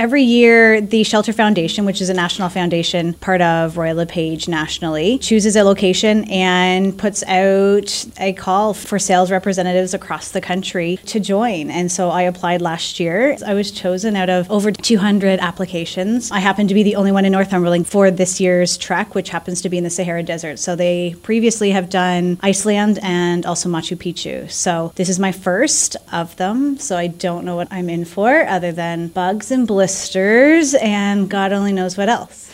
every year, the Shelter Foundation, which is a national foundation, part of Royal LePage nationally, chooses a location and puts out a call for sales representatives across the country to join. And so I applied last year. I was chosen out of over 200 applications. I happen to be the only one in Northumberland for this year's trek, which happens to be in the Sahara Desert. So they previously have done Iceland and also Machu Picchu. So this is my first of them. So I don't know what I'm in for other than bugs and blisters and God only knows what else.